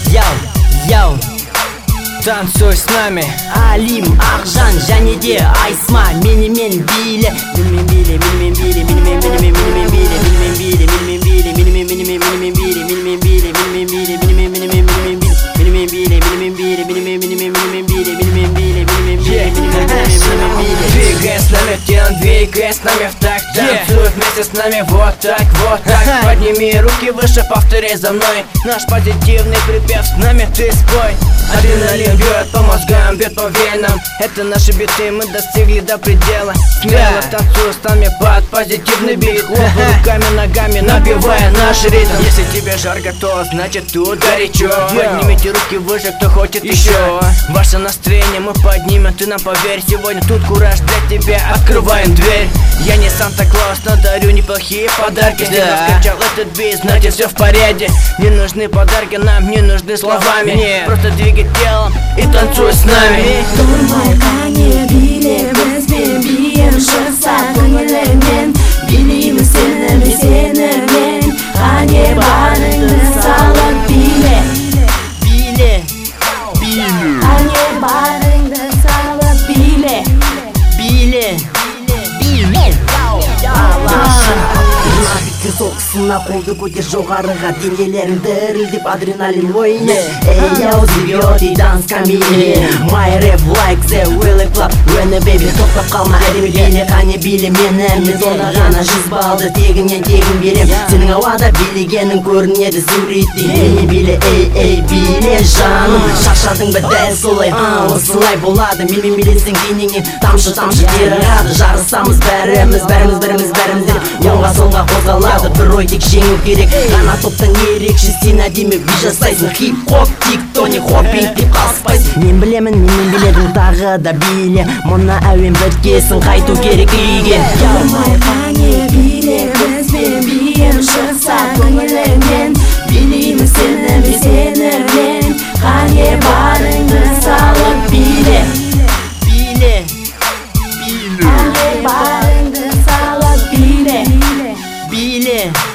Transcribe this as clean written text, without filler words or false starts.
Яу, танцуй с нами. Алим, Ақжан және де Айсма менімен биле. Менімен биле, менімен биле, менімен биле, менімен биле, менімен биле, менімен биле, менімен биле, менімен биле, менімен биле, менімен биле, менімен биле, менімен биле, менімен биле, менімен биле, менімен биле, менімен биле, менімен биле, менімен биле. Двигай с нами, телом двигай с нами в такт. Танцуй вместе с нами вот так, вот так. Подними руки выше, повторяй за мной. Наш позитивный припев с нами ты спой. Адреналин бьет по мозгам, бьет по венам. Это наши биты, мы достигли до предела. Смело танцуй с нами под позитивный бит. Хлопай руками, ногами, набивая наш ритм. Если тебе жарко, то значит тут горячо. Поднимите руки выше, кто хочет еще. Ваше настроение мы поднимем, ты нам поверь. Сегодня тут кураж для тебя, открываем дверь. Я не Санта-Клаус, но дарю неплохие подарки. Если раскачал этот бит, значит все в порядке. Не нужны подарки, нам не нужны словами. Просто двигай телом и танцуй с нами. Durmay kane bile bezbin biyem şırsa көңіліңнен Билеймін сені мен Kane barыңды салып биле Kane barыңды салып биле Соқсына қолды көтер жоғарыға Денелерің дірілдеп адреналин ойне Эй, яу, зибиоти, данс камиле My rap like the Willy Club When a baby, тоқтап қалма әдемі биле Қане биле менің Мен сонда ғана 100 балды тегінен тегін берем Сенің ауада билегенің көрінеді суретте Мені биле, эй, биле жаным Шаршадың ба дәл солай осылай болады Менімен билесің денеңнен тамшы тері ағады Жарысамыз бәріміз Оңға солға қозғалады бір ой тек жеңу керек Ғана топтан ерекші сен әдемі би жасайсың Хип-хоп, тик-тоник, хоппинг деп қалыспайсың Мен білемін, менен біледің тағы да биле Мұна әуен біткесін қайту керек үйге Durmay kane bile bezbin biyem şırsa көңіліңнен Билеймін сені мен Kane barыңды салып биле Kane barыңды салып биле